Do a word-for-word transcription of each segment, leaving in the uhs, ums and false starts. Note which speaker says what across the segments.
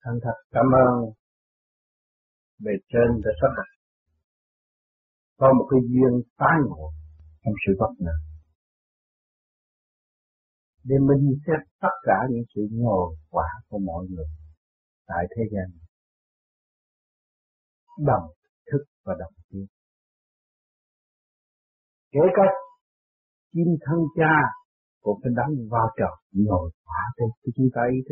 Speaker 1: Thành thật cảm ơn bề trên đã sắp đặt có một cái duyên tái ngộ trong sự vất nạn để minh xét tất cả những sự nhồi quả của mọi người tại thế gian, đồng thức và đồng tiến. Kể cả chim thân cha cũng phải đóng vai trò nhồi quả để chúng ta ý thức.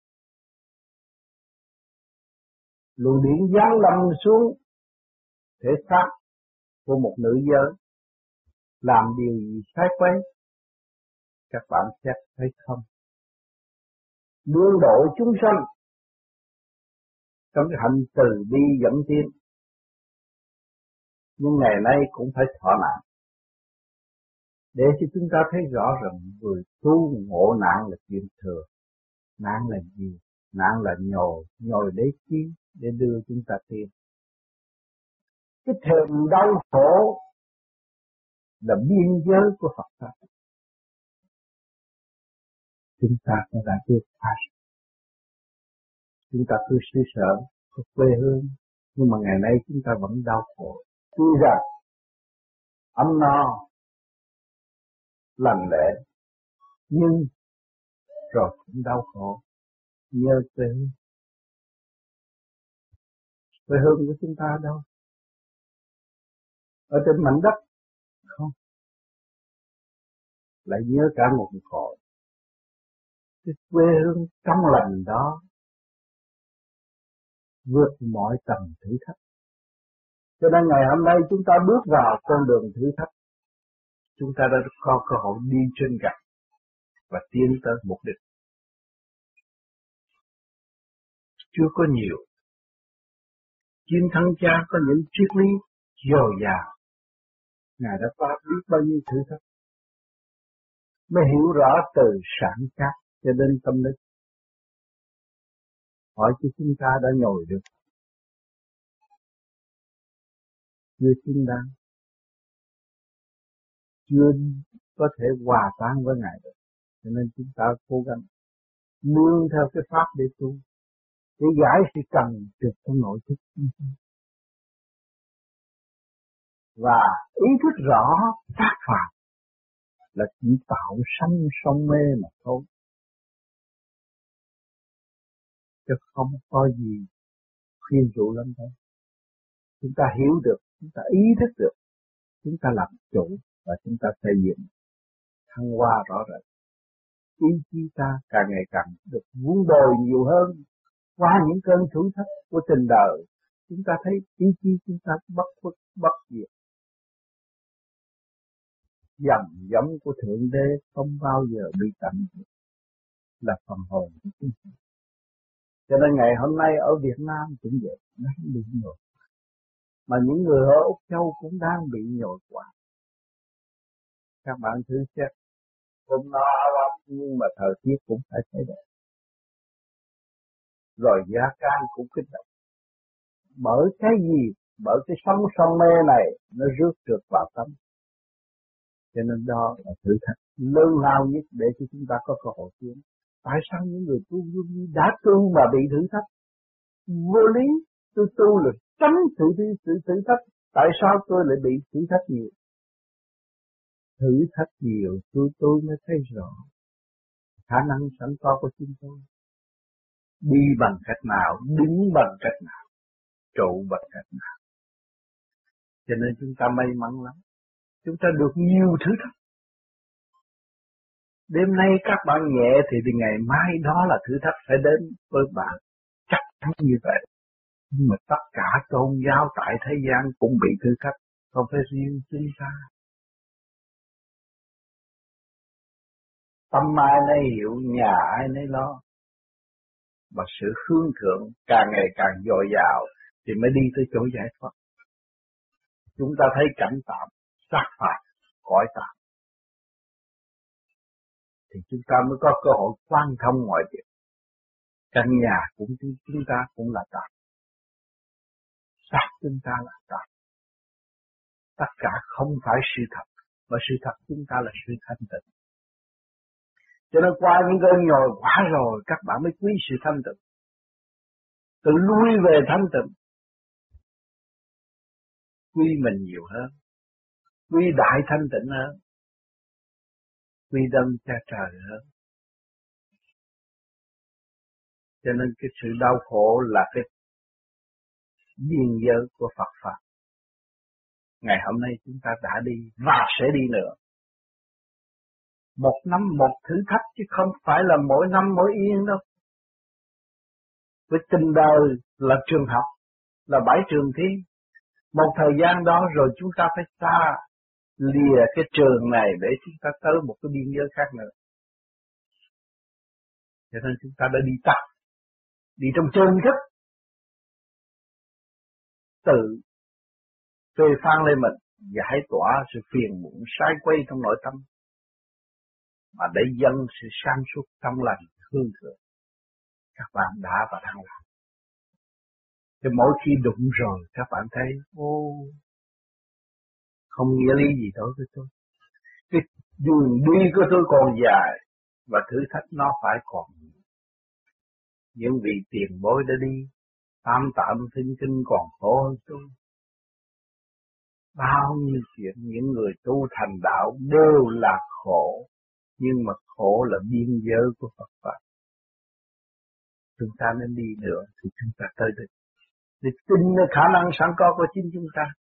Speaker 1: Luồng điển giáng lâm xuống thể xác của một nữ giới làm điều gì sai quấy, các bạn xét thấy không? Đương độ chúng sanh trong cái hành từ bi dẫn tiến, nhưng ngày nay cũng phải thọ nạn để cho chúng ta thấy rõ rằng người tu ngộ nạn là chuyện thừa. Nạn là gì? Nạn là nhồi, nhồi để chi? Để đưa chúng ta tiến. Cái thềm đau khổ là biên giới của Phật pháp. Chúng ta cũng đã biết phải. Chúng ta cứ suy sợ có quê hương, nhưng mà ngày nay chúng ta vẫn đau khổ. Tuy rằng ấm no, lành lẽ, nhưng rồi cũng đau khổ. Nhớ quê hương. Quê hương của chúng ta đâu? Ở trên mảnh đất không? Lại nhớ cả một cõi. Cái quê hương trong lành đó vượt mọi tầng thử thách. Cho nên ngày hôm nay chúng ta bước vào con đường thử thách, chúng ta đã có cơ hội đi trên gạch và tiến tới mục đích. Chưa có nhiều. Chim thân cha có những triết lý dồi dào. Ngài đã qua biết bao nhiêu thử thách mới hiểu rõ từ sản khác cho đến tâm linh. Hỏi cho chúng ta đã nhồi được chưa xứng đáng, chưa có thể hòa tan với Ngài được. Cho nên chúng ta cố gắng nương theo cái pháp để tu, để giải sự cần trực trong nội thức. Và ý thức rõ tác phạm là chỉ tạo sanh sông mê mà thôi, chứ không có gì khuyên dụ lắm đâu. Chúng ta hiểu được, chúng ta ý thức được, chúng ta làm chủ và chúng ta xây dựng thăng hoa rõ rệt. Ý chí ta càng ngày càng được vun bồi nhiều hơn. Qua những cơn thử thách của tình đời, chúng ta thấy ý chí chúng ta bất khuất bất diệt. Dòng giống của Thượng Đế không bao giờ bị tận diệt, là phần hồn của chúng ta. Cho nên ngày hôm nay ở Việt Nam cũng vậy, đang bị nhồi. Mà những người ở Úc Châu cũng đang bị nhồi quả. Các bạn thử xét, hôm nó áo ấm nhưng mà thời tiết cũng phải thay đổi. Rồi gia can cũng kích động. Bởi cái gì? Bởi cái sóng sông mê này nó rước trượt vào tâm. Cho nên đó là thử thách lớn lao nhất để cho chúng ta có cơ hội tiến. Tại sao những người tu vô vi đã tu mà bị thử thách? Vô lý, tôi tu là tránh sự sự thử thách. Tại sao tôi lại bị thử thách nhiều? Thử thách nhiều tôi tôi mới thấy rõ khả năng sẵn có của chúng tôi. Đi bằng cách nào, đứng bằng cách nào, trụ bằng cách nào. Cho nên chúng ta may mắn lắm. Chúng ta được nhiều thử thách. Đêm nay các bạn nhẹ thì, thì ngày mai đó là thử thách phải đến với bạn. Chắc chắn như vậy. Nhưng mà tất cả tôn giáo tại thế gian cũng bị thử thách. Không phải riêng chúng ta. Tâm ai nấy hiểu, nhà ai nấy lo. Và sự hướng thượng càng ngày càng dồi dào thì mới đi tới chỗ giải thoát. Chúng ta thấy cảnh tạm, sát phạt, cõi tạm. Thì chúng ta mới có cơ hội quan thông mọi việc. Căn nhà cũng chúng ta cũng là tạm. Xác chúng ta là tạm. Tất cả không phải sự thật, mà sự thật chúng ta là sự thanh tịnh. Cho nên qua những cơn nhồi quá rồi các bạn mới quý sự thanh tịnh. tự lui về thanh tịnh, quy mình nhiều hơn, quy đại thanh tịnh hơn, quy đấng cha trời hơn. Cho nên cái sự đau khổ là cái biên giới của Phật Pháp. Ngày hôm nay chúng ta đã đi và sẽ đi nữa. Một năm một thử thách chứ không phải là mỗi năm mỗi yên đâu. Với tình đời là trường học, là bãi trường thi. Một thời gian đó rồi chúng ta phải xa lìa cái trường này để chúng ta tới một cái biên giới khác nữa. Cho nên chúng ta đã đi tập, đi trong chân thức, tự phê phán lên mình, giải tỏa sự phiền muộn sai quay trong nội tâm, mà để dâng sự sáng suốt trong lành hương thượng. Các bạn đã và đang làm. Thì mỗi khi đụng rồi các bạn thấy, ô, không nghĩa lý gì đối với tôi. Cái đường đi của tôi còn dài, và thử thách nó phải còn nhiều. Những vị tiền bối đã đi, tam tạm thinh kinh còn khổ hơn tôi. Bao nhiêu chuyện những người tu thành đạo đều là khổ, nhưng mà khổ là biên giới của Phật Pháp. Chúng ta nên đi nữa thì chúng ta tới được. Để tin nơi khả năng sẵn có của chính chúng ta.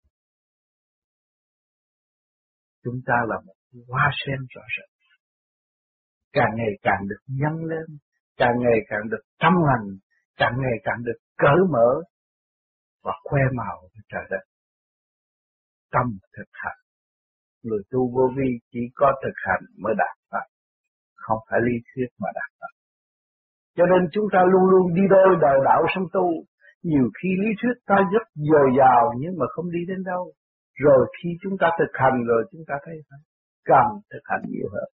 Speaker 1: Chúng ta là một hoa sen rõ rệt. Càng ngày càng được nhân lên, càng ngày càng được tâm hành, càng ngày càng được cởi mở và khoe màu với trời đất. Tâm thực hành. Người tu vô vi chỉ có thực hành mới đạt Pháp, không phải lý thuyết mà đạt Pháp. Cho nên chúng ta luôn luôn đi đôi đời đạo sống tu. Nhiều khi lý thuyết ta rất dồi dào nhưng mà không đi đến đâu. Rồi khi chúng ta thực hành rồi chúng ta thấy phải cần thực hành nhiều hơn.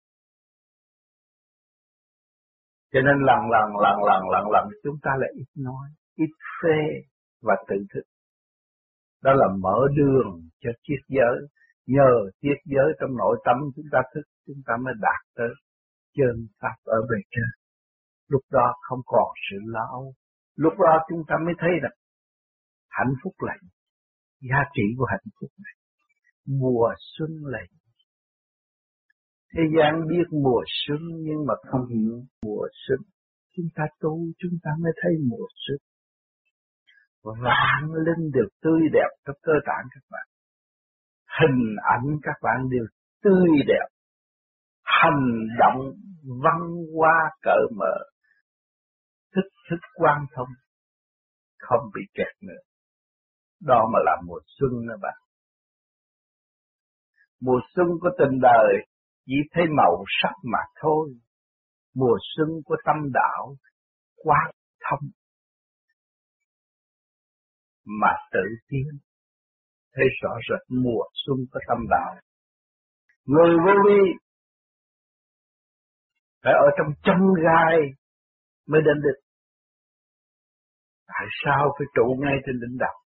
Speaker 1: Cho nên lần lần lần lần lần lần chúng ta lại ít nói, ít phê và tự thức. Đó là mở đường cho triết giới. Nhờ triết giới trong nội tâm chúng ta thức, chúng ta mới đạt tới chân Pháp ở bề trên. Lúc đó không còn sự lo âu. Lúc đó chúng ta mới thấy rằng hạnh phúc là giá trị của hạnh phúc này. Mùa xuân là thế gian biết mùa xuân nhưng mà không hiểu mùa xuân. Chúng ta tu chúng ta mới thấy mùa xuân. Vạn linh được tươi đẹp trong cơ tạng các bạn. Hình ảnh các bạn đều tươi đẹp. Hành động văn hoa cởi mở. Thức thức quan thông. Không bị kẹt nữa. Đó mà là mùa xuân đó bạn. Mùa xuân của tình đời chỉ thấy màu sắc mà thôi. Mùa xuân của tâm đạo quán thông mà tự tiến. Thấy rõ rệt mùa xuân của tâm đạo. Người vô vi phải ở trong chân gai mới đến đích. Tại sao phải trụ ngay trên đỉnh đầu?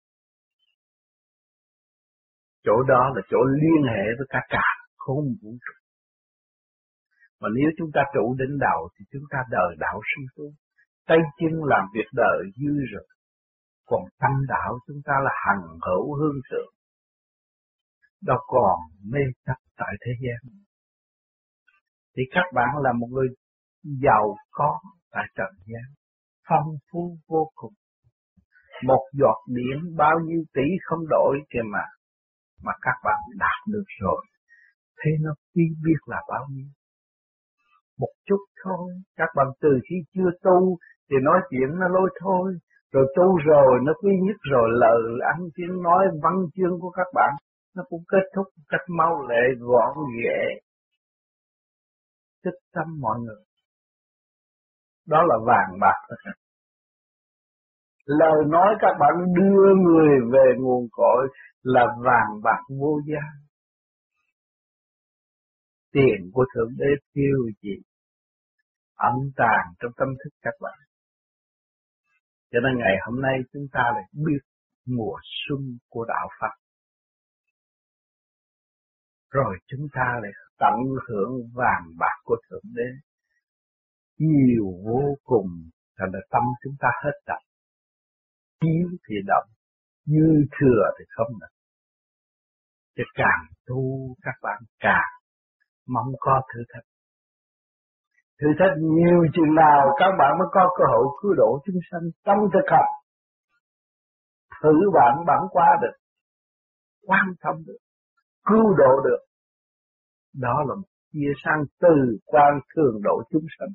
Speaker 1: Chỗ đó là chỗ liên hệ với cả cả không vũ trụ. Mà nếu chúng ta trụ đỉnh đầu thì chúng ta đời đạo sinh tu. Tay chân làm việc đời dư rồi. Còn tâm đạo chúng ta là hằng hữu hương thượng. Đâu còn mê chấp tại thế gian. Thì các bạn là một người giàu có tại trần gian. Phong phú vô cùng. Một giọt biển bao nhiêu tỷ không đổi kìa mà. Mà các bạn đạt được rồi. Thế nó quý biết là bao nhiêu. Một chút thôi. Các bạn từ khi chưa tu thì nói chuyện nó lôi thôi. Rồi tu rồi nó quý nhất rồi lời ăn tiếng nói văn chương của các bạn. Nó cũng kết thúc một cách mau lẹ gọn ghẽ. Thích tâm mọi người. Đó là vàng bạc. Lời nói các bạn đưa người về nguồn cội là vàng bạc vô giá. Tiền của Thượng Đế tiêu gì ẩn tàng trong tâm thức các bạn. Cho nên ngày hôm nay chúng ta lại biết mùa xuân của đạo Pháp. Rồi chúng ta lại tận hưởng vàng bạc của Thượng Đế. Nhiều vô cùng, thành ra tâm chúng ta hết đập. thiếu thì động, dư thừa thì không được. Chứ càng tu các bạn càng mong có thử thách. Thử thách nhiều chừng nào các bạn mới có cơ hội cứu độ chúng sanh trong thực hành. Thử bạn bạn qua được, quan thông được, cứu độ được. Đó là một chia sang từ quan thường độ chúng sanh.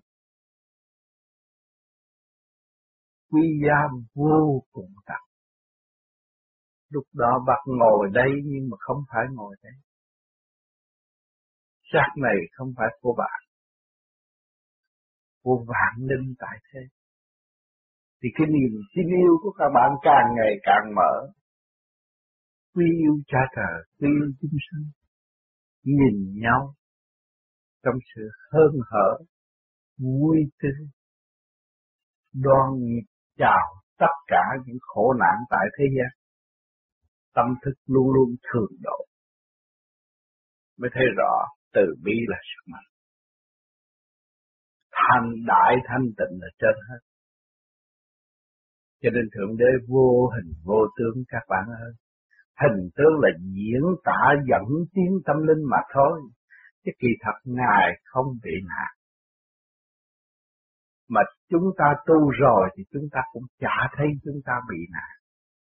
Speaker 1: Quý giá vô cùng tận. Lúc đó bác ngồi đây nhưng mà không phải ngồi đây. Xác này không phải của bạn, của vạn linh tại thế. Thì cái niềm tin yêu của các bạn càng ngày càng mở. Quý yêu cha trời, quý yêu chúng sanh. Nhìn nhau trong sự hớn hở, vui tươi, đoan nghiệp chào tất cả những khổ nạn tại thế gian. Tâm thức luôn luôn thường độ. Mới thấy rõ từ bi là sức mạnh. Thanh đại thanh tịnh là trên hết. Cho nên Thượng Đế vô hình vô tướng các bạn ơi. Hình tướng là diễn tả dẫn tiến tâm linh mà thôi. Chứ kỳ thật Ngài không bị nạn. Mà chúng ta tu rồi thì chúng ta cũng chả thấy chúng ta bị nạn.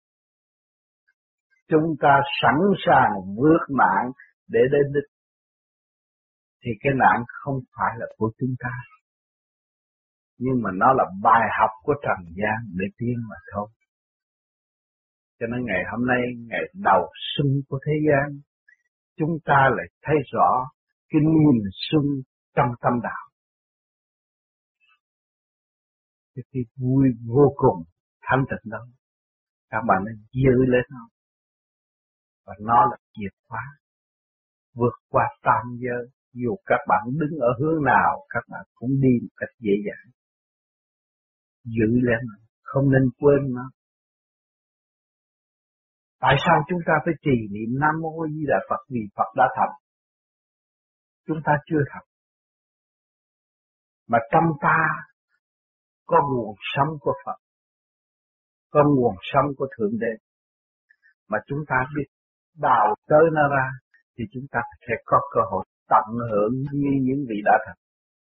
Speaker 1: Chúng ta sẵn sàng vượt nạn để đến đích. Thì cái nạn không phải là của chúng ta. Nhưng mà nó là bài học của trần gian để tiến mà thôi. Cho nên ngày hôm nay, ngày đầu xuân của thế gian, chúng ta lại thấy rõ cái niềm xuân trong tâm đạo. Cái vui vô cùng thanh tịnh đó, các bạn nên giữ lên nó. Và nó là chìa khóa vượt qua tam giới. Dù các bạn đứng ở hướng nào, các bạn cũng đi một cách dễ dàng. Giữ lên nó, không nên quên nó. Tại sao chúng ta phải trì niệm Nam Mô Di Đà Phật? Vì Phật đã thành. Chúng ta chưa thành. Mà trong ta có nguồn sống của Phật, có nguồn sống của Thượng Đế. Mà chúng ta biết đào tới nó ra, thì chúng ta sẽ có cơ hội tận hưởng như những vị đã thành.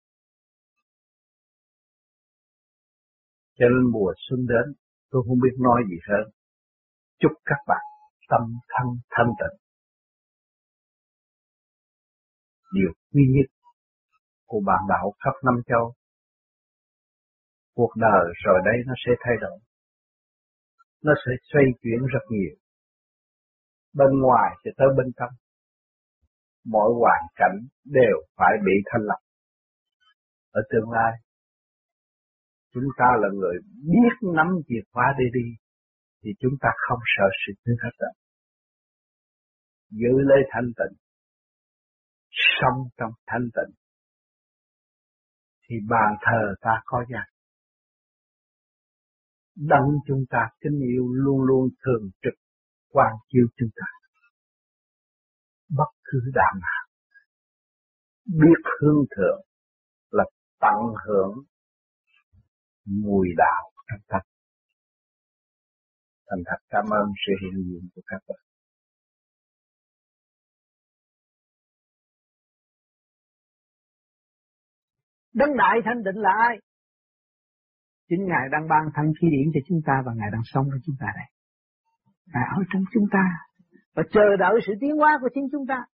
Speaker 1: Cho nên mùa xuân đến, tôi không biết nói gì hơn. Chúc các bạn tâm thân thanh tịnh. Điều duy nhất của bạn đạo khắp năm châu. Cuộc đời rồi đây nó sẽ thay đổi. Nó sẽ xoay chuyển rất nhiều. Bên ngoài sẽ tới bên trong. Mọi hoàn cảnh đều phải bị thanh lập. Ở tương lai, chúng ta là người biết nắm chìa khóa để đi, thì chúng ta không sợ sự thử thách đâu. Giữ lấy thanh tịnh, sống trong thanh tịnh, thì bàn thờ ta có giá. Đấng chúng ta kính yêu luôn luôn thường trực quan chiếu chúng ta. Bất cứ đạo nào biết hướng thượng là tận hưởng mùi đạo trong tâm. Thành thật cảm ơn sự hiện diện của các bạn.
Speaker 2: Đấng đại thanh tịnh là ai? Chính Ngài đang ban thanh khí điển cho chúng ta và Ngài đang sống với chúng ta đây. Ngài ở trong chúng ta và chờ đợi sự tiến hóa của chính chúng ta.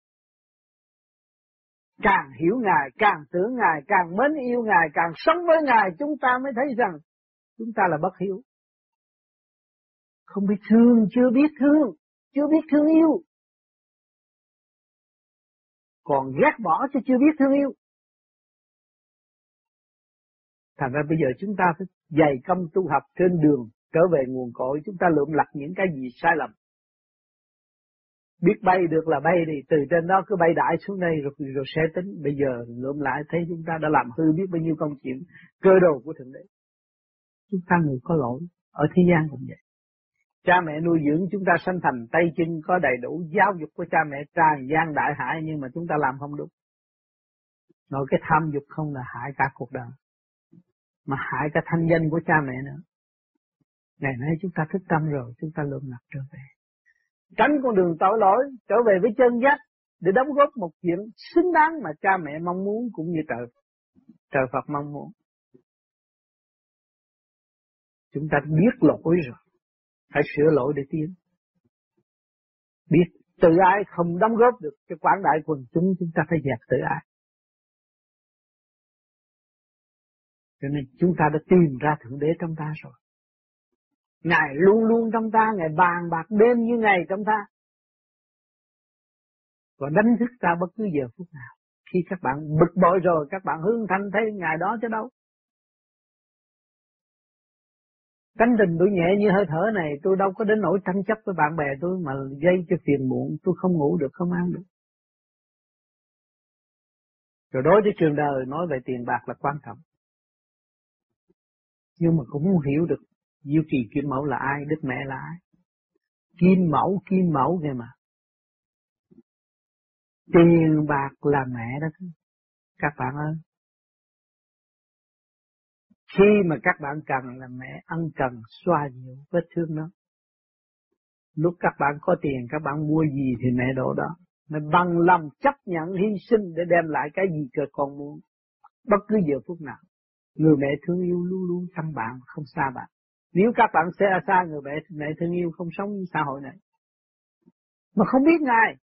Speaker 2: Càng hiểu Ngài, càng tưởng Ngài, càng mến yêu Ngài, càng sống với Ngài, chúng ta mới thấy rằng chúng ta là bất hiếu. Không biết thương, chưa biết thương, chưa biết thương yêu. Còn ghét bỏ chứ chưa biết thương yêu. Thành ra bây giờ chúng ta phải dày công tu học trên đường trở về nguồn cội, chúng ta lượm lặt những cái gì sai lầm. Biết bay được là bay đi, từ trên đó cứ bay đại xuống đây rồi, rồi sẽ tính. Bây giờ lượm lại thấy chúng ta đã làm hư biết bao nhiêu công chuyện cơ đồ của Thượng Đế. Chúng ta người có lỗi, ở thế gian cũng vậy. Cha mẹ nuôi dưỡng chúng ta sanh thành tay chân có đầy đủ, giáo dục của cha mẹ tràn gian đại hại, nhưng mà chúng ta làm không đúng. Rồi cái tham dục không là hại cả cuộc đời, mà hại cả thanh danh của cha mẹ nữa. Ngày nay chúng ta thức tâm rồi, chúng ta lượm lặt trở về. Tránh con đường tội lỗi, trở về với chân giác để đóng góp một chuyện xứng đáng mà cha mẹ mong muốn cũng như trời trời Phật mong muốn. Chúng ta biết lỗi rồi, phải sửa lỗi để tiến. Biết tự ái không đóng góp được cho quảng đại quần chúng, chúng ta phải dẹp tự ái. Cho nên chúng ta đã tìm ra Thượng Đế trong ta rồi. Ngài luôn luôn trong ta, Ngài bàn bạc đêm như ngày trong ta. Và đánh thức ta bất cứ giờ phút nào. Khi các bạn bực bội rồi, các bạn hướng thanh thấy Ngài đó chứ đâu. Tánh tình tôi nhẹ như hơi thở này, tôi đâu có đến nỗi tranh chấp với bạn bè tôi mà gây cho phiền muộn, tôi không ngủ được, không ăn được. Rồi đối với trường đời nói về tiền bạc là quan trọng. Nhưng mà cũng không hiểu được Diệu Kỳ Kim Mẫu là ai, Đức Mẹ là ai. Kim Mẫu, Kim Mẫu kìa mà. Tiền bạc là mẹ đó thôi. Các bạn ơi. Khi mà các bạn cần là mẹ ân cần xoa dịu vết thương đó. Lúc các bạn có tiền các bạn mua gì thì mẹ đổ đó. Mẹ bằng lòng chấp nhận hy sinh để đem lại cái gì cơ con muốn. Bất cứ giờ phút nào. Người mẹ thương yêu luôn luôn thăm bạn, không xa bạn. Nếu các bạn sẽ xa người mẹ, mẹ thương yêu không sống như xã hội này. Mà không biết Ngài.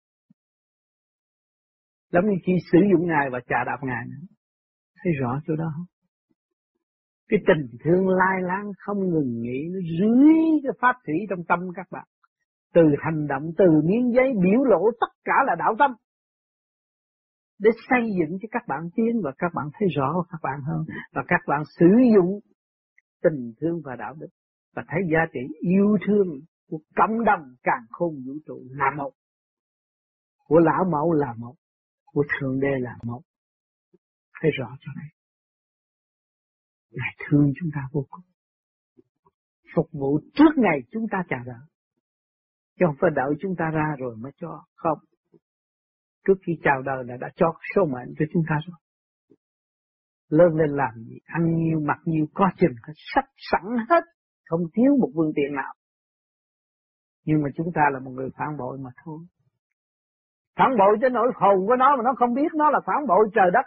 Speaker 2: Lắm khi sử dụng Ngài và chà đạp Ngài nữa. Thấy rõ chỗ đó không? Cái tình thương lai láng không ngừng nghỉ, nó rưới cái pháp thủy trong tâm các bạn. Từ hành động, từ miếng giấy biểu lộ tất cả là đạo tâm. Để xây dựng cho các bạn tiến và các bạn thấy rõ các bạn hơn. Và các bạn sử dụng tình thương và đạo đức. Và thấy giá trị yêu thương của cộng đồng càn khôn vũ trụ là một. Của Lão Mẫu là một. Của Thượng Đế là một. Thấy rõ cho này. Ngài thương chúng ta vô cùng. Phục vụ trước ngày chúng ta chào đợi. Chứ không phải đợi chúng ta ra rồi mới cho. Không. Trước khi chào đời là đã cho số mệnh cho chúng ta rồi. Lớn lên làm gì, ăn nhiêu, mặc nhiêu, có chừng, có sắp sẵn hết. Không thiếu một phương tiện nào. Nhưng mà chúng ta là một người phản bội mà thôi. Phản bội cho nỗi hồn của nó mà nó không biết nó là phản bội trời đất.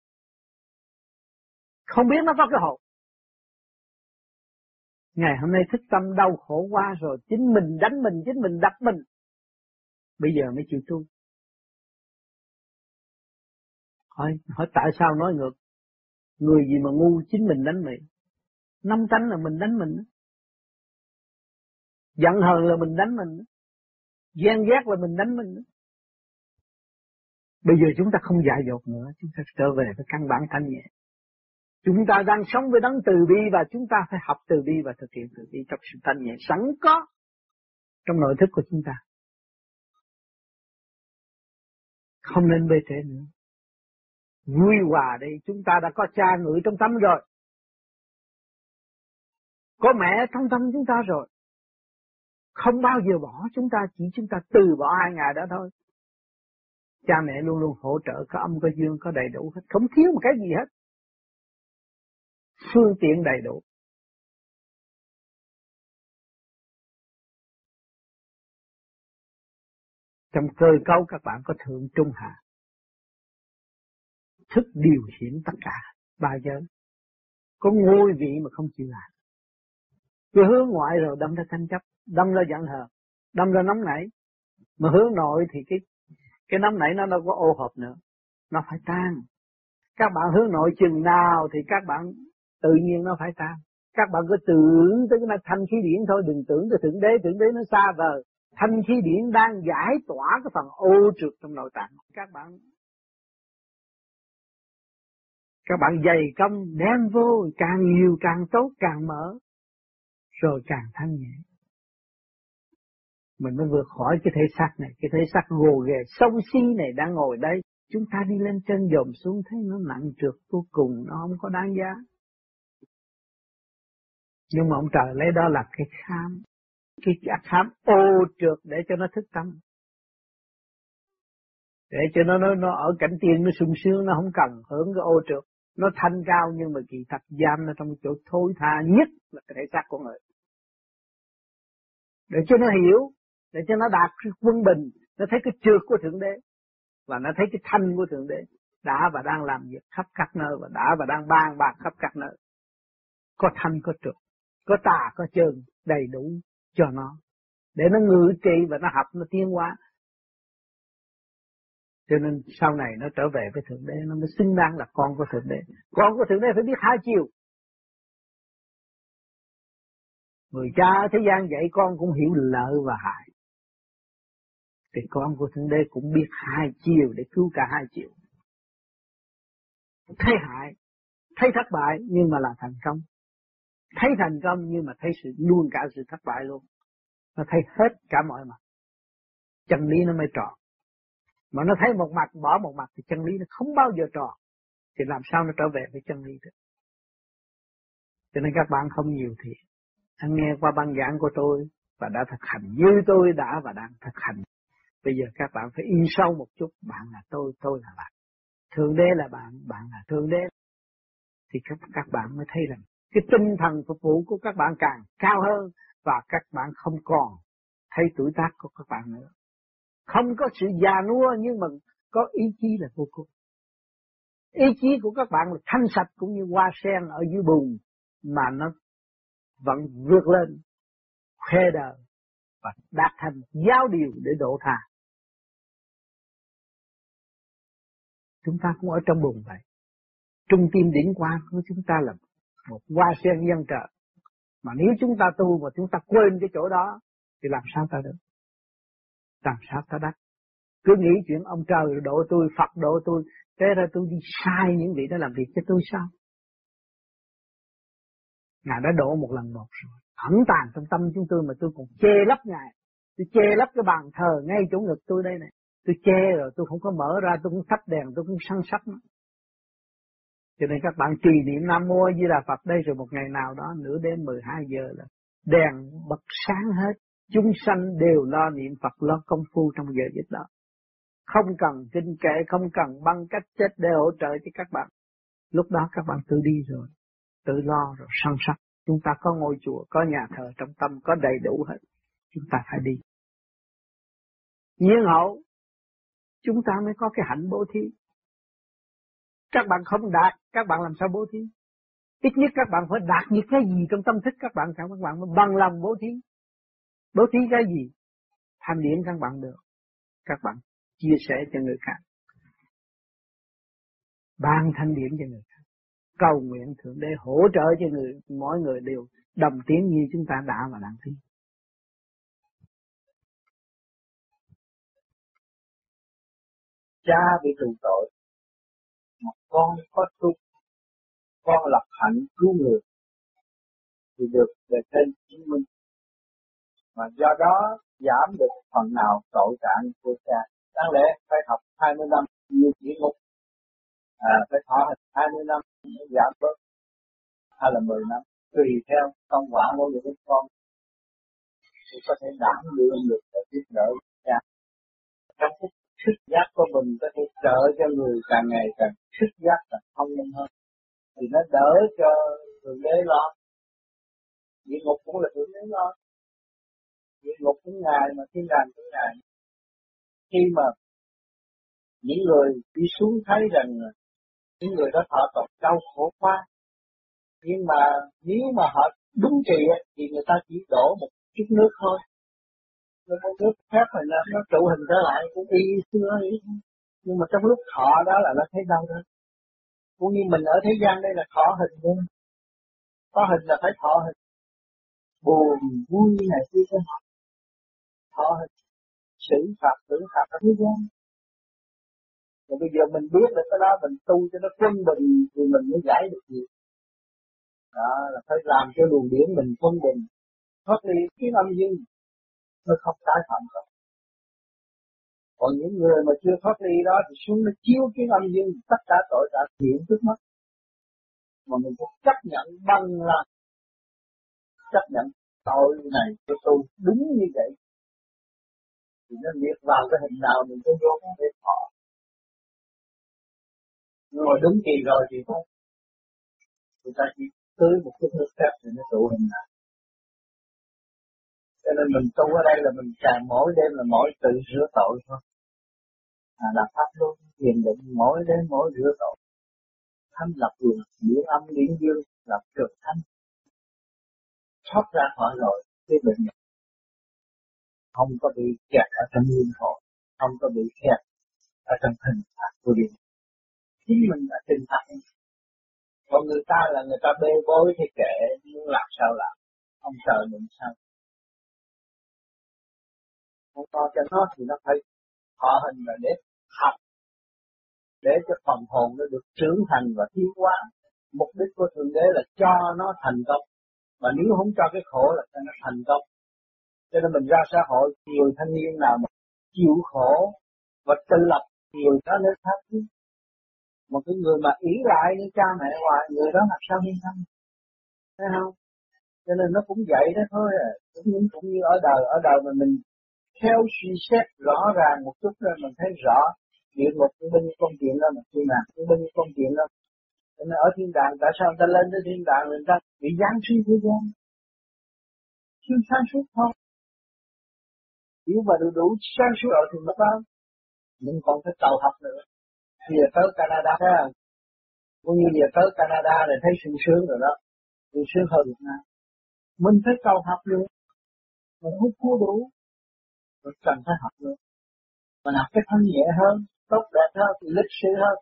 Speaker 2: Không biết nó có cái hồn. Ngày hôm nay thức tâm đau khổ quá rồi. Chính mình đánh mình, chính mình đập mình. Bây giờ mới chịu tu. Hỏi, hỏi tại sao nói ngược. Người gì mà ngu chính mình đánh mình. Năm tánh là mình đánh mình. Giận hờn là mình đánh mình. Ghen ghét là mình đánh mình. Bây giờ chúng ta không dại dột nữa. Chúng ta trở về với căn bản thanh nhẹ. Chúng ta đang sống với đấng từ bi và chúng ta phải học từ bi và thực hiện từ bi trong sự thanh nhẹ sẵn có trong nội thức của chúng ta. Không nên bê trễ nữa. Vui hòa đây, chúng ta đã có cha ngự trong tâm rồi. Có mẹ trong tâm chúng ta rồi. Không bao giờ bỏ chúng ta, chỉ chúng ta từ bỏ hai ngày đó thôi. Cha mẹ luôn luôn hỗ trợ, có âm có dương, có đầy đủ hết. Không thiếu một cái gì hết. Phương tiện đầy đủ. Trong cơ cấu các bạn có thượng trung hạ. Thức điều khiển tất cả ba giới. Có ngôi vị mà không chịu làm. Cứ hướng ngoại rồi đâm ra tranh chấp, đâm ra giận hờn, đâm ra nóng nảy. Mà hướng nội thì cái cái nóng nảy nó đâu có ô hợp nữa. Nó phải tan. Các bạn hướng nội chừng nào thì các bạn tự nhiên nó phải tan. Các bạn cứ tưởng tới cái thanh khí điển thôi, đừng tưởng tới Thượng Đế, Thượng Đế nó xa vời. Thanh khí điển đang giải tỏa cái phần ô trượt trong nội tạng. Các bạn Các bạn dày công đem vô, càng nhiều càng tốt, càng mở, rồi càng thanh nhẹ. Mình mới vượt khỏi cái thể xác này, cái thể xác gồ ghề, sông si này đang ngồi đây. Chúng ta đi lên trên dòm xuống thấy nó nặng trược vô cùng, nó không có đáng giá. Nhưng mà ông trời lấy đó là cái khám, cái khám ô trượt để cho nó thức tâm. Để cho nó, nó, nó ở cảnh tiên nó sung sướng, nó không cần hưởng cái ô trượt. Nó thanh cao nhưng mà kỳ thật giam nó trong chỗ thối tha nhất là cái thể xác của người. để cho nó hiểu, để cho nó đạt cái quân bình, nó thấy cái trượt của Thượng Đế và nó thấy cái thanh của Thượng Đế đã và đang làm việc khắp các nơi và đã và đang ban bạc khắp các nơi. Có thanh có trượt, có tà có trơn, đầy đủ cho nó để nó ngự trị và nó học, nó tiến hóa. Cho nên sau này nó trở về với Thượng Đế, nó mới xứng đáng là con của Thượng Đế. Con của Thượng Đế phải biết hai chiều. Người cha ở thế gian dạy con cũng hiểu lợi và hại, thì con của Thượng Đế cũng biết hai chiều để cứu cả hai chiều. Thấy hại, thấy thất bại nhưng mà là thành công, thấy thành công nhưng mà thấy sự luôn cả sự thất bại luôn. Nó thấy hết cả mọi mặt, chân lý nó mới tròn. Mà nó thấy một mặt bỏ một mặt thì chân lý nó không bao giờ tròn, thì làm sao nó trở về với chân lý được. Cho nên các bạn không nhiều thiện, anh nghe qua băng giảng của tôi và đã thực hành như tôi đã và đang thực hành. Bây giờ các bạn phải in sâu một chút, bạn là tôi, tôi là bạn. Thượng Đế là bạn, bạn là Thượng Đế. Thì các, các bạn mới thấy rằng cái tinh thần phục vụ của các bạn càng cao hơn và các bạn không còn thấy tuổi tác của các bạn nữa. Không có sự già nua nhưng mà có ý chí là vô cùng. Ý chí của các bạn là thanh sạch cũng như hoa sen ở dưới bùn mà nó vẫn vượt lên, khoe đời và đạt thành giáo điều để độ tha. Chúng ta cũng ở trong bùn vậy. Trung tim điển quang của chúng ta là một hoa sen dân trợ. Mà nếu chúng ta tu mà chúng ta quên cái chỗ đó thì làm sao ta được? Làm sao ta đắc? Cứ nghĩ chuyện ông trời độ tôi, Phật độ tôi, thế ra tôi đi sai những vị đó làm việc cho tôi sao? Ngài đã độ một lần một rồi, ẩn tàng trong tâm chúng tôi mà tôi còn che lấp Ngài. Tôi che lấp cái bàn thờ ngay chỗ ngực tôi đây này. Tôi che rồi tôi không có mở ra, tôi cũng thắp đèn, tôi cũng săn sắp nó. Cho nên các bạn trì niệm Nam Mô A Di Đà Phật đây rồi một ngày nào đó nửa đêm mười hai giờ là đèn bật sáng hết. Chúng sanh đều lo niệm Phật, lo công phu trong giờ giấc đó. Không cần kinh kệ, không cần băng cách chết để hỗ trợ cho các bạn. Lúc đó các bạn tự đi rồi, tự lo rồi săn sóc. Chúng ta có ngôi chùa, có nhà thờ trong tâm, có đầy đủ hết. Chúng ta phải đi. Nhiên hậu, chúng ta mới có cái hạnh bố thí. Các bạn không đạt, các bạn làm sao bố thí? Ít nhất các bạn phải đạt những cái gì trong tâm thức các bạn, các bạn mới bằng lòng bố thí. Bố thí cái gì? Thanh điển các bạn được. Các bạn chia sẻ cho người khác. Ban thanh điển cho người khác. Cầu nguyện Thượng Đế hỗ trợ cho người, mỗi người đều đồng tiếng như chúng ta đã và đang thi.
Speaker 1: Cha bị trừ tội, mà con có tu, con lập hạnh cứu người thì được về trên chứng minh, mà do đó giảm được phần nào tội trạng của cha. Đáng lẽ phải học hai mươi năm như địa ngục, à, phải thọ hành hai mươi năm mới giảm bớt, hay là mười năm, tùy theo công quả của những con thì có thể đảm đương được để giúp đỡ cha. Trong cái thức giác của mình có thể trợ cho người càng ngày càng thức giác và thông minh hơn, thì nó đỡ cho Thượng Đế lo. Địa ngục cũng là Thượng Đế lo, địa ngục cũng Ngài mà thiên đàng cũng Ngài. Khi mà những người đi xuống thấy rằng những người đó thọ tội đau khổ quá, nhưng mà nếu mà họ đúng trì thì người ta chỉ đổ một chút nước thôi, nó có nước khác rồi nó, nó trụ hình trở lại cũng y xưa ấy. Nhưng mà trong lúc thọ đó là nó thấy đau đó. Cũng như mình ở thế gian đây là thọ hình thôi, có hình là phải thọ hình, buồn vui này kia cho họ thọ hình, xử phạt xử phạt ở thế gian. Rồi bây giờ mình biết được cái đó, mình tu cho nó quân bình thì mình mới giải được gì. Đó là phải làm cho luồng điển mình quân bình, thoát ly cái âm dương, nó không tái phạm đâu. Còn những người mà chưa thoát ly đó thì xuống nó chiếu cái âm dương, tất cả tội đã hiện trước mắt. Mà mình phải chấp nhận bằng lòng, chấp nhận tội này của tôi đúng như vậy. Thì nó liệt vào cái hình nào mình cũng vô không để thọ. Nhưng mà đúng kỳ rồi thì thôi. Người ta chỉ tưới một chút nước phép thì nó trụ hình nào. Cho nên mình tu ở đây là mình càng mỗi đêm là mỗi tự rửa tội thôi. À, là pháp luôn, thiền định mỗi đêm mỗi rửa tội. Thanh lập luồng, điển âm điển dương, lập trực thanh. Thoát ra khỏi rồi, cái bệnh không có bị kẹt ở trong luân hồi, không có bị kẹt ở trong hình phạt của Điện. Chính mình đã tin phạt. Còn người ta là người ta bê bối thì kệ, muốn làm sao làm, không sợ mình sao. Không có cho nó thì nó phải họ hình là để học, để cho phần hồn nó được trưởng thành và tiến hóa. Mục đích của Thượng Đế là cho nó thành công, mà nếu không cho cái khổ là cho nó thành công. Cho nên mình ra xã hội, người thanh niên nào mà chịu khổ và tự lập, người đó nên phát triển. Một cái người mà ý lại như cha mẹ hoài, người đó làm sao yên tâm, thấy không? Cho nên nó cũng vậy đó thôi à. Cũng như, cũng như ở đời, ở đời mà mình theo suy xét rõ ràng một chút rồi mình thấy rõ địa ngục cũng bao nhiêu công chuyện đó, mà thiên đàng cũng bao nhiêu công chuyện đó. Cho nên ở thiên đàng tại sao người ta lên tới thiên đàng người ta bị giáng suy thế gian? Chưa sáng suốt không? Nếu mà đủ đủ sáng suốt ở thì mất bao, nhưng còn phải cầu học nữa. Bây giờ tới Canada thấy không? Cũng như giờ tới Canada này thấy sung sướng rồi đó, sung sướng hơn Việt Nam. Mình phải cầu học nữa, mình không có đủ, mình cần phải học nữa. Mình học cái thân nhẹ hơn, tốt đẹp hơn, lịch sự hơn,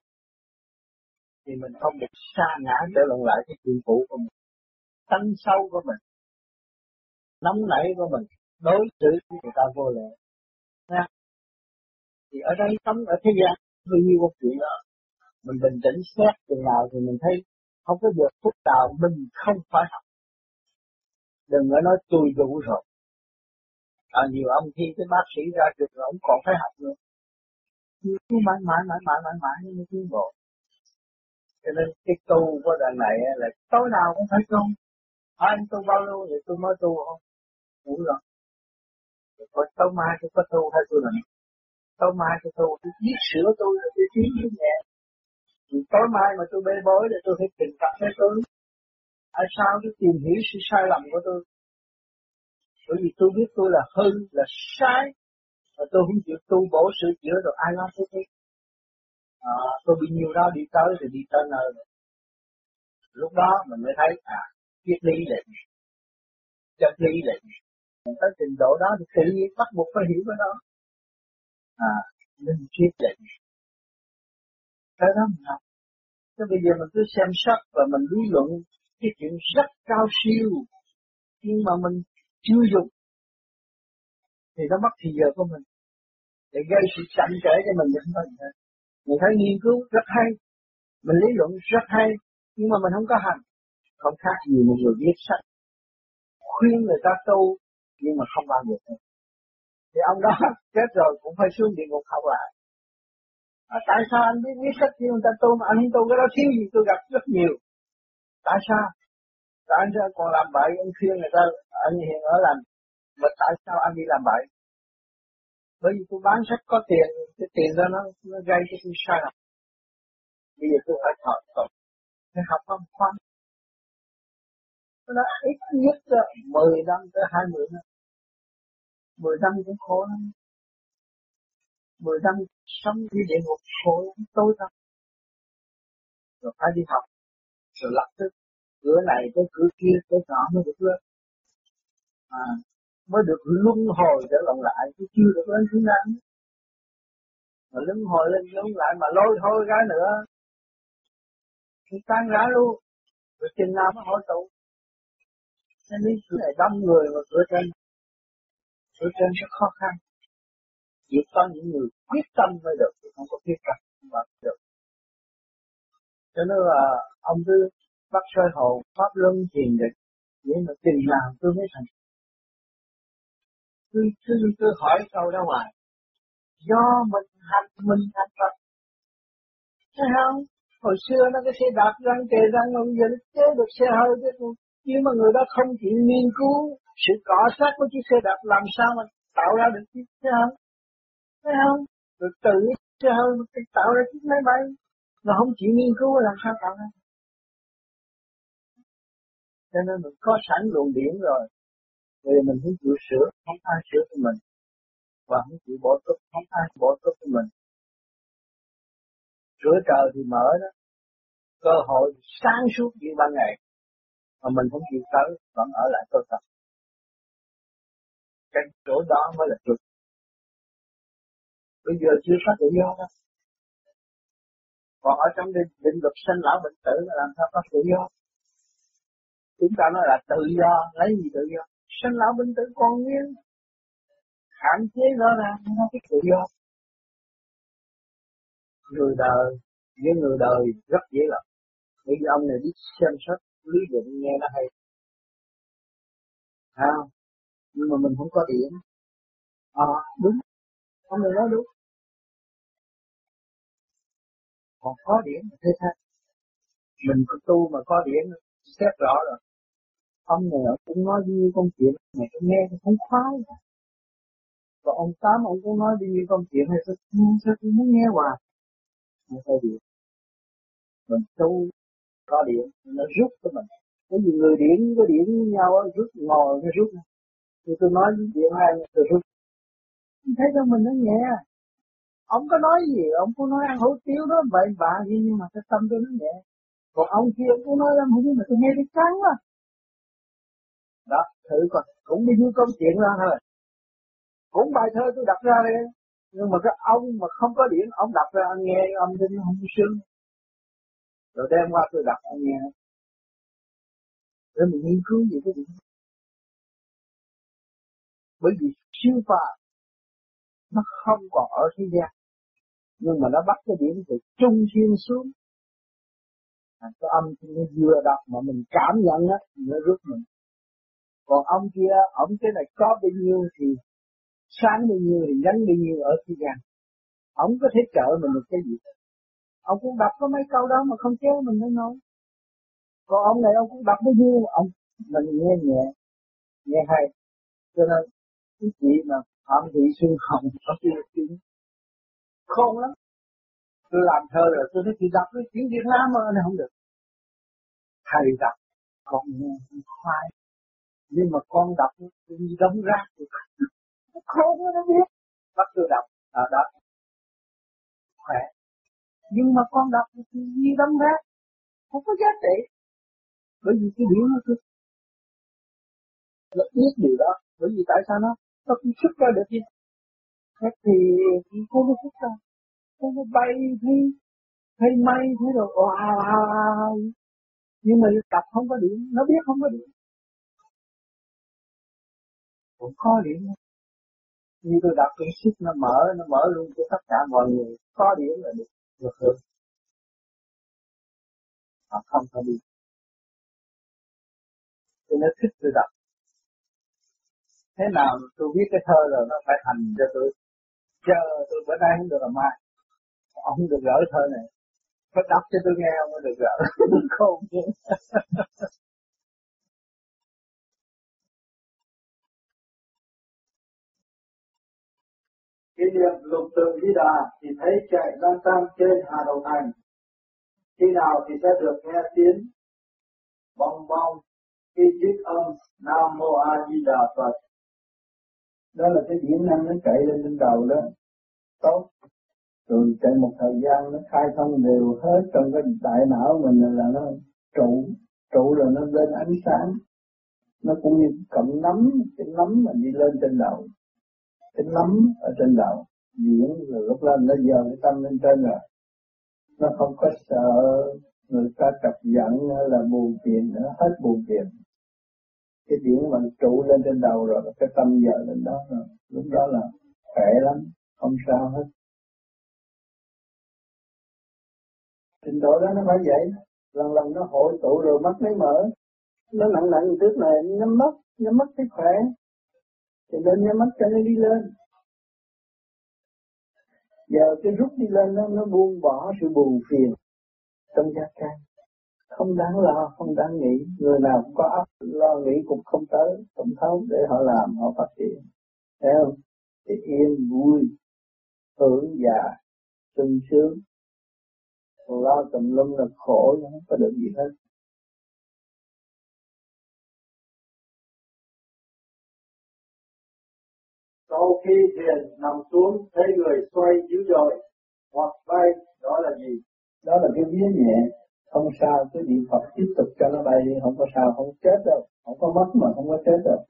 Speaker 1: thì mình không được sa ngã trở lộn lại cái chuyện cũ của mình, tánh sâu của mình, nóng nảy của mình, đối xử với người ta vô lệ. Nha. Thì ở đây sống ở thế gian bao nhiêu một chuyện đó, mình bình tĩnh xét chừng nào thì mình thấy không có được phút nào mình không phải học. Đừng có nói tôi đủ rồi. À, nhiều ông khi cái bác sĩ ra trường rồi ông còn phải học nữa. Cứ mãi mãi mãi mãi mãi mãi mới tiến bộ. Cho nên cái tu của đoạn này là tối nào cũng phải tu. À, anh tu bao lâu thì tôi mới tu không? Đủ rồi. Rồi tối mai tôi có tu hay tôi làm? Tối mai tôi tu, tôi biết sửa tôi rồi tôi tiến với nhẹ. Thì tối mai mà tôi bê bối thì tôi phải tìm cặp với tôi. Tại sao tôi tìm hiểu sự sai lầm của tôi? Bởi vì tôi biết tôi là hư, là sai. Và tôi không chịu tu bổ sửa chữa rồi ai lo tôi thế. À, tôi bị nhiều đau đi tới thì đi tới nơi. Lúc đó mình mới thấy à, triết lý là gì, chân lý là gì. Mình tới trình độ đó thì tự nhiên bắt buộc phải hiểu cái đó. À, linh triết là gì. Cái đó mình học. Thế bây giờ mình cứ xem sách và mình lý luận cái chuyện rất cao siêu, nhưng mà mình chưa dùng thì nó mất thời giờ của mình, để gây sự chậm trễ cho mình vẫn không thể. Mình thấy nghiên cứu rất hay, mình lý luận rất hay, nhưng mà mình không có hành. Không khác gì một người viết sách khuyên người ta tu nhưng mà không bao giờ tu, thì ông đó chết rồi cũng phải xuống địa ngục học lại. À, tại sao anh biết viết sách nhưng người ta tu mà anh không tu? Cái đó thiếu gì tôi gặp rất nhiều. Tại sao? Tại anh còn làm bậy, anh khuyên người ta anh hiện ở làm, mà tại sao anh đi làm bậy? Bởi vì tôi bán sách có tiền, cái tiền đó nó, nó gây cho tôi sai lầm. Bây giờ tôi phải học, học, phải học không khoan. Nó ít nhất mười năm tới hai mươi năm. Mười năm cũng khổ lắm. Mười năm sống như địa ngục khổ lắm, tối tăm. Rồi phải đi học, rồi lập tức cửa này tới cửa kia tới nọ mới được lên. À, mới được luân hồi trở lòng lại, chứ chưa được lên thứ năm. Mà luân hồi lên luân lại mà lôi thôi cái nữa thì tan rã luôn. Rồi chừng nào mới hội tụ. Nên đi cửa này đông người mà cửa trên, cửa trên rất khó khăn. Chỉ có những người quyết tâm mới được, không có quyết tâm không có được. Cho nên là ông cứ bắt soi hồn, pháp luân thiền định, để mà tìm làm tôi mới thành. Cứ, cứ, cứ hỏi câu đó hoài. Do mình hành, mình hành Phật. Thấy không? Hồi xưa nó cái xe đạp răng kề răng mà bây giờ nó chế được xe hơi chứ. Nhưng mà người đó không chịu nghiên cứu sự cọ sát của chiếc xe đạp làm sao mà tạo ra được chiếc xe hơi. Thấy không? Rồi tự xe hơi tạo ra chiếc máy bay. Nó không chịu nghiên cứu làm sao tạo ra. Cho nên mình có sẵn luồng điển rồi. Vì mình không chịu sửa, không ai sửa cho mình, và không chịu bỏ tốt, không ai bỏ tốt cho mình. Sửa trời thì mở đó, cơ hội sáng suốt như ban ngày, mà mình không chịu tới, vẫn ở lại cơ tập. Cái chỗ đó mới là trực. Bây giờ chưa có tự do đó. Còn ở trong định, định luật sinh lão bệnh tử là làm sao có tự do? Chúng ta nói là tự do, lấy gì tự do? Sinh lão bệnh tử còn nguyên, hạn chế rõ ràng, không có tự do. Người đời, với người đời rất dễ lầm. Bây giờ ông này biết xem xét lý luận nghe nó hay. À, nhưng mà mình không có điện. À, đúng, ông này nói đúng. Còn có điện là thế khác. Mình có tu mà có điện, xét rõ rồi. Ông này cũng nói như công chuyện, này tôi nghe tôi không khoái. Còn ông Tám ông cũng nói đi như công chuyện hay sao, sao tôi muốn nghe hoài. Không có điện. Mình tu có điện, nó rút cho mình. Cái gì người điện có điện với nhau á, rút ngồi nó rút. Thì tôi nói với điện hai tôi rút. Thấy cho mình nó nhẹ. Ông có nói gì, ông có nói ăn hủ tiếu đó, vậy bạ gì nhưng mà cái tâm tôi nó nhẹ. Còn ông kia ông có nói ăn hủ tiếu mà tôi nghe thấy căng á. Đó, thử coi, cũng bao nhiêu công chuyện ra thôi. Cũng bài thơ tôi đọc ra đây. Nhưng mà cái ông mà không có điện, ông đọc ra nghe âm thanh không sướng. Rồi đem qua tôi đọc ông nghe. Để mình nghiên cứu gì cái điện. Bởi vì siêu phàm nó không còn ở thế gian. Nhưng mà nó bắt cái điểm từ trung thiên xuống. À, cái âm thanh nó vừa đọc mà mình cảm nhận á, nó rút mình. Còn ông kia, ông cái này có bao nhiêu thì sáng bao nhiêu thì nhánh bao nhiêu ở thế gian. Ông có thể trợ mình được cái gì. Ông cũng đọc có mấy câu đó mà không kéo mình nói nói. Còn ông này ông cũng đọc bao nhiêu, ông mình nghe nhẹ, nghe hay. Cho nên cái chị mà phạm thị xuyên hồng có kia tiếng khôn lắm. Tôi làm thơ rồi tôi nói chị đọc cái tiếng Việt Nam mà này không được. Thầy đọc, con nghe khoai. Nhưng mà con đọc tôi như đóng rác. Nó khôn quá nó biết. Bắt tôi đọc, ở đó. Khỏe. Nhưng mà con đọc thì như đóng rác. Không có giá trị. Bởi vì cái điểm nó cứ nó biết điều đó. Bởi vì tại sao nó nó cũng xuất ra được gì. Thế thì không có xuất ra. Không có bay thấy thấy mây thấy rồi wow. Nhưng mà đọc không có điểm. Nó biết không có điểm. Cũng có điểm. Như tôi đọc cái sức nó mở, nó mở luôn cho tất cả mọi người. Có điểm là được, được hưởng. Họ không có đi. Tôi nói thích tôi đọc. Thế nào tôi viết cái thơ rồi nó phải thành cho tôi. Chờ tôi bữa nay không được làm mai. Ông không được gỡ thơ này. Phải đọc cho tôi nghe ông mới được gỡ. Không chứ. Kỷ niệm lục tượng Di Đà thì thấy chạy lang thang trên Hà Đầu Thành. Khi nào thì sẽ được nghe tiếng bong bong khi trích âm Nam Mô A Di Đà Phật. Đó là cái điểm năng nó chạy lên trên đầu đó. Tốt. Rồi chạy một thời gian nó khai thông đều hết trong cái đại não mình là nó trụ. Trụ rồi nó lên ánh sáng. Nó cũng như cầm nắm, cái nắm mà đi lên trên đầu. Cái nắm ở trên đầu. Diễn rồi lúc lên nó dời cái tâm lên trên rồi. Nó không có sợ người ta chọc giận hay là buồn phiền nữa, hết buồn phiền. Cái điểm mà trụ lên trên đầu rồi, cái tâm dời lên đó rồi, lúc đó là khỏe lắm, không sao hết. Trình độ đó nó phải vậy, lần lần nó hội tụ rồi mắt mới mở. Nó nặng nặng trước này, nhắm mắt, nhắm mắt thấy khỏe. Thì nên nhắm mắt cho nó đi lên. Giờ cái rút đi lên nó, nó buông bỏ sự buồn phiền trong gia can. Không đáng lo, không đáng nghĩ. Người nào cũng có óc lo nghĩ cũng không tới, không thấu để họ làm, họ phát triển. Thấy không? Thì yên vui, hưởng già, sung sướng. Còn lo tùm lum là khổ, không có được gì hết. Sau khi thiền nằm xuống thấy người xoay dữ dội hoặc bay, đó là gì?
Speaker 3: Đó là cái vía nhẹ, không sao, cứ niệm Phật tiếp tục cho nó bay, không có sao, không chết đâu, không có mất mà không có chết đâu.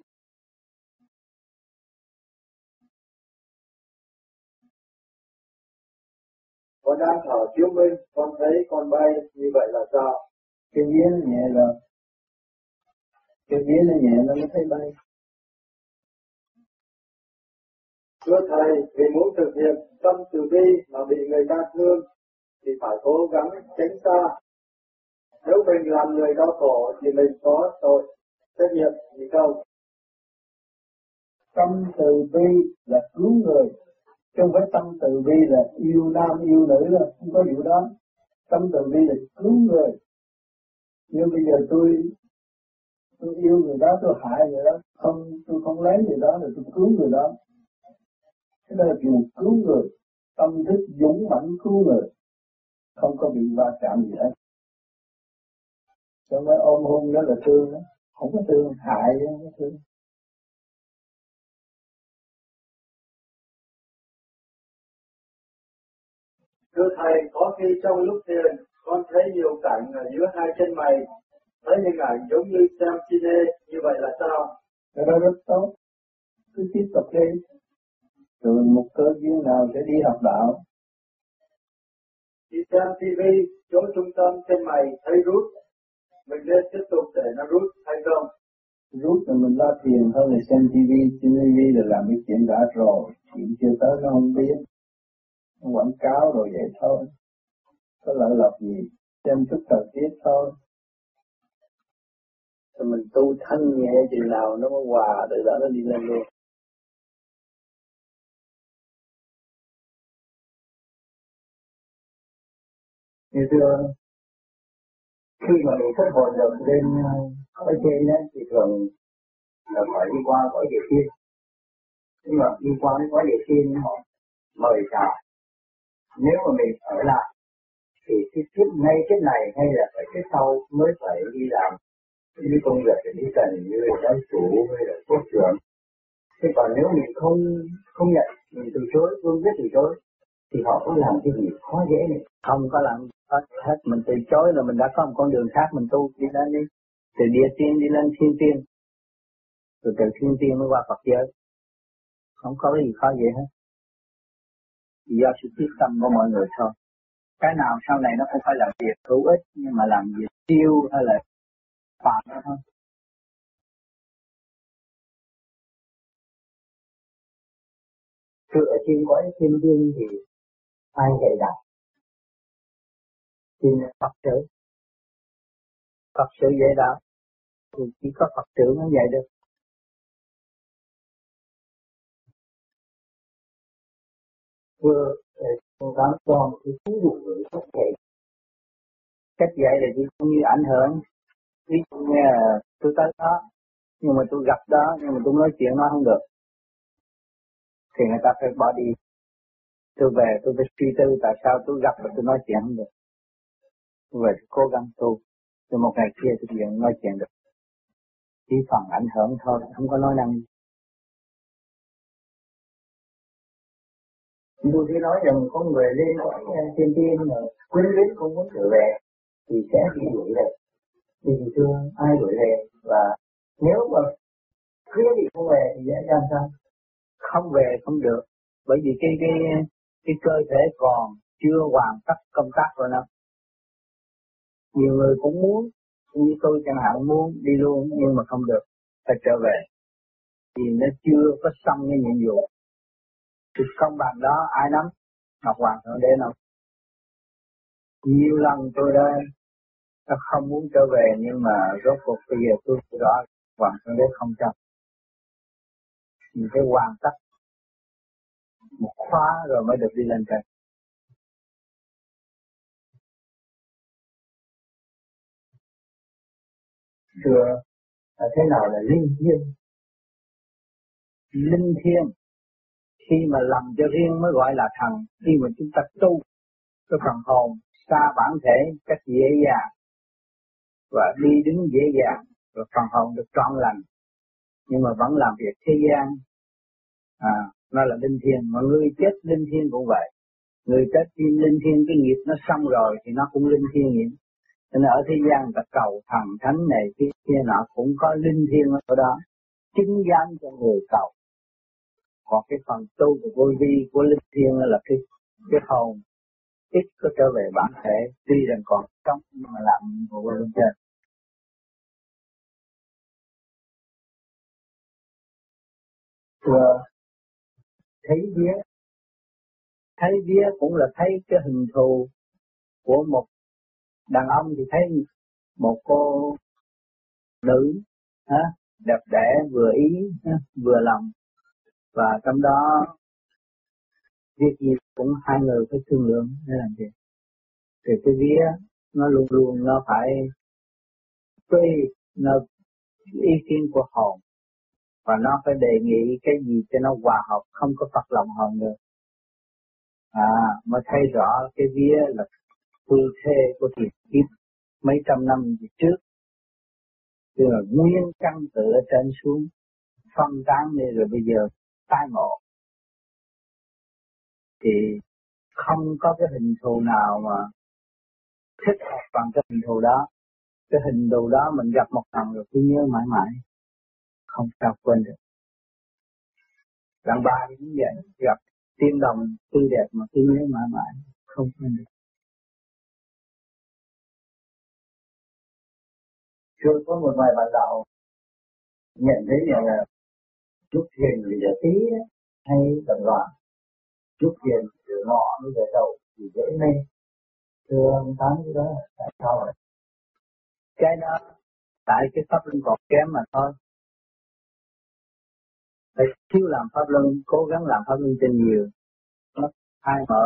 Speaker 1: Con đang thở chiếu minh, con thấy con bay, như vậy là sao?
Speaker 3: Cái vía nó nhẹ rồi, cái vía nó nhẹ nó mới thấy bay.
Speaker 1: Thưa Thầy, vì muốn thực hiện tâm từ bi mà bị người ta thương, thì phải cố gắng tránh xa. Nếu mình làm người đau khổ thì mình có tội trách nhiệm gì không?
Speaker 3: Tâm từ bi là cứu người, chứ không phải tâm từ bi là yêu nam yêu nữ đâu, không có vụ đó. Tâm từ bi là cứu người. Nhưng bây giờ tôi tôi yêu người đó, tôi hại người đó, không, tôi không lấy người đó rồi tôi cứu người đó. Cái đó là kiểu cứu người, tâm thức dũng mãnh cứu người, không có bị va chạm gì hết. Cho nên ôm hôn đó là thương đó, không có thương, hại chứ không có thương.
Speaker 1: Thưa Thầy, có khi trong lúc thiền, con thấy nhiều cảnh ở giữa hai chân mày, thấy hình ảnh giống như xem cine, như vậy là sao?
Speaker 3: Cái đó rất tốt, cứ tiếp tục đi, rồi một cơ duyên nào sẽ đi học đạo.
Speaker 1: Khi xem ti vi, chỗ trung tâm chân mày thấy rút, mình nên tiếp tục để nó rút hay không?
Speaker 3: Rút rồi mình lo thiền hơn là xem tivi, trên tivi là làm cái chuyện đã rồi, chuyện chưa tới nó không biết, nó quảng cáo rồi vậy thôi, có lợi lộc gì, xem chút thời tiết thôi. Rồi mình tu thanh nhẹ chừng nào nó mới hòa, từ đó nó đi lên luôn.
Speaker 1: Như thưa, khi mà mình xuất hồn được lên ở trên đó, thì thường là phải đi qua cõi địa thiên. Nhưng mà đi qua cái cõi địa thiên họ mời chào. Nếu mà mình ở lại thì cái kiếp ngay cái này hay là phải cái sau mới phải đi làm những công việc để đi cần như là giáo chủ hay là quốc trưởng. Thế còn nếu mình không không nhận, mình từ chối, không biết từ chối, thì họ có làm cái gì khó dễ này?
Speaker 3: Không có làm hết, mình từ chối là mình đã có một con đường khác mình tu, đi lên đi, từ địa tiên đi lên thiên tiên, rồi từ thiên tiên mới qua Phật giới, không có gì khó dễ hết, chỉ do sự quyết tâm của mọi người thôi. Cái nào sau này nó không phải là việc hữu ích, nhưng mà làm việc tiêu hay là phạm thôi.
Speaker 1: Cứ ở trên cõi thiên tiên thì ai dạy đạo? Thì
Speaker 3: Phật tử, Phật sự dạy đạo, thì chỉ có Phật tử mới dạy được.
Speaker 1: vừa để cố gắng cho một cái ví dụ về cách dạy.
Speaker 3: Cách dạy là chỉ cũng như ảnh hưởng. Ví dụ như là tôi tới đó, nhưng mà tôi gặp đó, nhưng mà tôi nói chuyện nó không được, thì người ta phải bỏ đi. Tôi về tôi phải suy tư tại sao tôi gặp và tôi nói chuyện không được. Tôi về tôi cố gắng tu, rồi một ngày kia tôi vẫn nói chuyện được. Chỉ phần ảnh hưởng thôi, không có nói năng.
Speaker 1: Tôi chỉ nói rằng có người lên cõi thiên tiên mà quyến luyến không muốn trở về thì sẽ bị đuổi về. Thì thưa ai đuổi về, và nếu mà khuyến bị không về thì sẽ làm sao?
Speaker 3: Không về không được, bởi vì cái cái cái cơ thể còn chưa hoàn tất công tác của nó. Nhiều người cũng muốn, như tôi chẳng hạn muốn đi luôn nhưng mà không được, phải trở về, vì nó chưa có xong cái nhiệm vụ. Thì công bằng đó ai nắm? Ngọc Hoàng Thượng Đế nào? Nhiều lần tôi đã, đã không muốn trở về, nhưng mà rốt cuộc bây giờ tôi rõ Hoàng Thượng Đế không cho. Mình phải hoàn tất một khóa rồi mới được đi lên trời.
Speaker 1: Thưa là thế nào là linh thiêng?
Speaker 3: Linh thiêng khi mà làm cho riêng mới gọi là thần. Khi mà chúng ta tu cái phần hồn xa bản thể cách dễ dàng và đi đứng dễ dàng, rồi phần hồn được trọn lành, nhưng mà vẫn làm việc thế gian, à, nó là linh thiêng, mà người chết linh thiêng cũng vậy. Người chết khi linh thiêng cái nghiệp nó xong rồi thì nó cũng linh thiêng vậy. Cho nên ở thế gian ta cầu thần thánh này kia kia nọ cũng có linh thiêng ở đó, chứng giám cho người cầu. Còn cái phần tu của vô vi của linh thiêng là cái cái hồn ít có trở về bản thể, tuy rằng còn sống nhưng mà làm vụ bên trên. Thưa thấy vía, thấy vía cũng là thấy cái hình thù của một đàn ông thì thấy một cô nữ ha, đẹp đẽ vừa ý ha, vừa lòng, và trong đó việc gì cũng hai người phải thương lượng để làm việc. Thì cái vía nó luôn luôn nó phải tùy nó ý kiến của hồn, và nó phải đề nghị cái gì cho nó hòa hợp, không có phật lòng hồn được. À, mới thấy rõ cái vía là phương thế của thiền kiếp mấy trăm năm về trước, tức là nguyên căn tự ở trên xuống phân tán đi, rồi bây giờ tái ngộ thì không có cái hình thù nào mà thích hợp bằng cái hình thù đó. Cái hình thù đó mình gặp một lần rồi cứ nhớ mãi mãi, không sao quên được. Đàn bà cũng vậy, gặp tiên đồng tươi đẹp mà cứ nhớ mãi mãi, không quên được.
Speaker 1: Chưa có một vài bạn đạo nhận thấy rằng là lúc thiền thì giờ tí hay tập loạn, lúc thiền từ ngọ đến giờ đầu thì dễ mê. Thưa ông Tám, cái đó là tại sao vậy?
Speaker 3: Cái đó tại cái pháp luân còn kém mà thôi. Phải thiếu làm pháp luân, cố gắng làm pháp luân cho nhiều. Nó khai mở,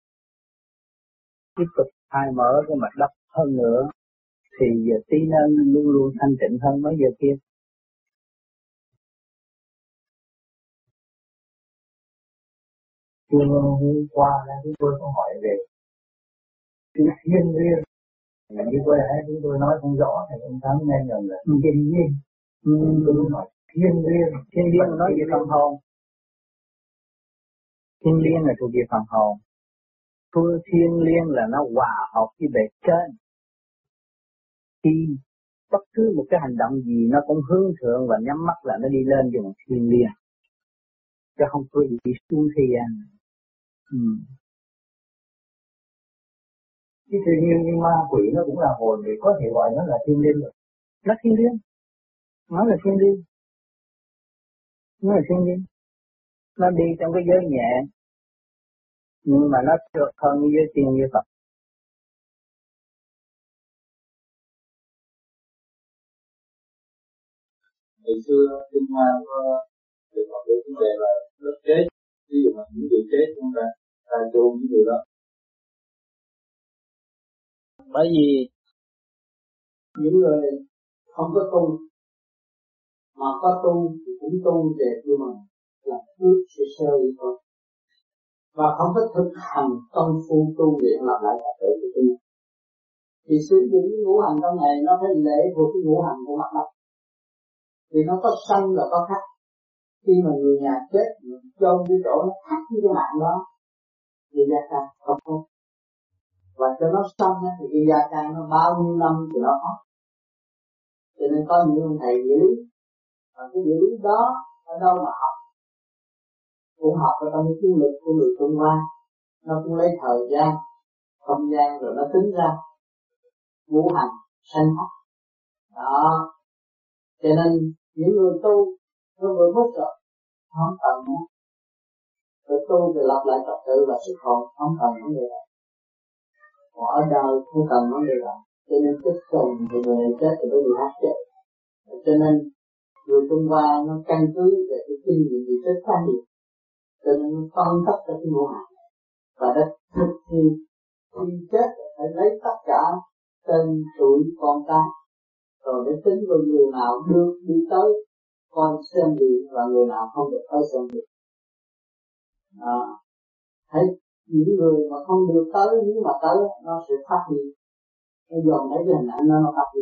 Speaker 3: tiếp tục khai mở cái mặt đất hơn nữa, thì giờ tí nó luôn luôn thanh tịnh hơn mấy giờ kia.
Speaker 1: Hôm qua chúng tôi có hỏi về chữ thiên liêng, như vừa nãy chúng tôi nói không rõ thì ông Tám nghe nhầm là thiên liêng.
Speaker 3: Ừ.
Speaker 1: Tôi hỏi thiên liêng,
Speaker 3: Thiên liêng nói về phần hồn. Thiên liêng là thuộc về phần hồn. Phương thiên liêng là nó hòa hợp với bề trên. Khi bất cứ một cái hành động gì nó cũng hướng thượng và nhắm mắt là nó đi lên về một thiên liêng, chứ không có gì đi xuống thiên. Ừ.
Speaker 1: Cái tự nhiên như ma quỷ nó cũng là hồn, thì có thể gọi nó là thiên liêng được.
Speaker 3: Nó thiên liêng, nó là thiên liêng, nó là thiên liêng. Nó đi trong cái giới nhẹ, nhưng mà nó trượt hơn cái giới tiên với Phật.
Speaker 4: Ngày xưa Kinh Hoa có đề cập đến vấn đề là lớp chết, ví dụ là những người chết chúng ta ta chôn những người đó.
Speaker 3: Bởi vì
Speaker 4: những người không có tu, mà có tu thì cũng tu về nhưng mà làm phước sơ sơ vậy thôi, và không có thực hành công phu tu luyện làm lại các tự của mình. Thì sử dụng cái ngũ hành trong này nó phải lệ thuộc cái ngũ hành của mặt đất, vì nó có sân là có khắc. Khi mà người nhà chết chôn cái chỗ nó khắc như cái mạng đó thì gia can không có, và cho nó xong thì cái gia can nó bao nhiêu năm thì nó có. Cho nên có những ông thầy địa lý, và cái địa lý đó ở đâu mà học, cũng học ở trong cái chiến lược của người Trung Hoa. Nó cũng lấy thời gian, không gian rồi nó tính ra ngũ hành sanh hắc đó. Cho nên những người tu nó vừa mất rồi không cần nữa, rồi tu thì lập lại trật tự và sức hồn, không cần vấn đề đó. Còn ở đời không cần vấn đề đó. Cho nên chết sùng thì người này chết thì có người khác chết. Cho nên người Trung Hoa nó căn cứ về cái kinh nghiệm gì chết khá nhiều, cho nên nó phân tích ra cái ngũ hành và nó thực thi. Khi chết phải lấy tất cả tên tuổi con cái, rồi để tính vào người nào được đi tới con xem điện và người nào không được tới xem điện. À, thấy những người mà không được tới, nếu mà tới nó sẽ phát huy, nó dồn thấy cái hình ảnh nó nó phát huy.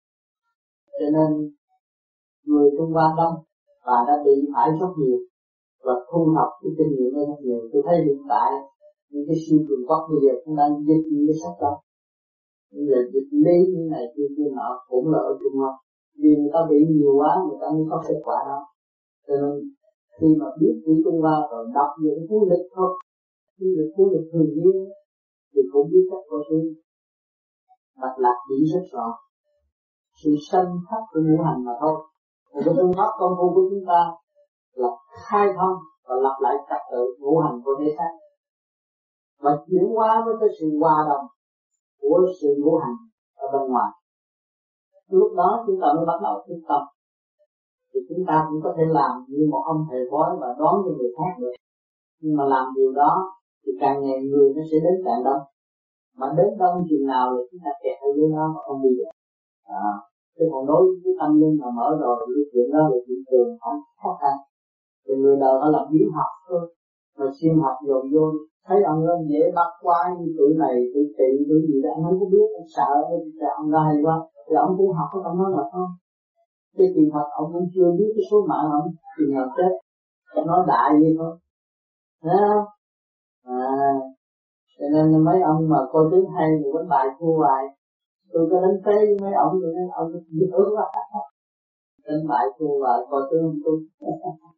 Speaker 4: Cho nên người Trung Hoa đông và đã bị phải rất nhiều, và thu thập cái kinh nghiệm rất nhiều. Tôi thấy hiện tại những cái siêu cường quốc bây giờ cũng đang dịch những cái sách đó, bây giờ dịch lý như này kia kia nọ cũng là ở Trung Quốc, vì người ta bị nhiều quá người ta mới có kết quả đó. Cho nên khi mà biết chữ Trung Hoa rồi đọc những cuốn lịch thôi, cuốn lịch cuốn lịch thường nhiên thì cũng biết cách có sự mạch lạc chỉ rất rõ, sự sanh thấp của ngũ hành mà thôi. Còn cái phương pháp công phu của chúng ta là khai thông và lập lại trật tự ngũ hành của thể xác, và chuyển hóa với cái sự hòa đồng của sự ngũ hành ở bên ngoài. Lúc đó chúng ta mới bắt đầu thức tâm, thì chúng ta cũng có thể làm như một ông thầy bói và đoán cho người khác được. Nhưng mà làm điều đó thì càng ngày người nó sẽ đến càng đông, mà đến đông chừng nào là chúng ta kẹt ở dưới đó mà không đi được. À, cái còn đối với tâm linh mà mở rồi thì cái chuyện đó là chuyện thường không khó khăn. Thì người đời họ làm biến học thôi, mà xuyên học dồn vô thấy ông đó dễ bắt quá, như tuổi này tuổi tỵ tuổi gì đó anh không có biết, anh sợ cái ông đó hay quá thì ông cũng học cái ông đó là không. Cái kỳ thật ông cũng chưa biết cái số mạng ông thì nào chết, ông nói đại vậy thôi, thấy không? À, cho nên mấy ông mà coi tướng hay thì đánh bài thua bài, tôi có đánh tế với mấy ông thì ông giúp ước quá, đánh bài thua bài coi tướng tôi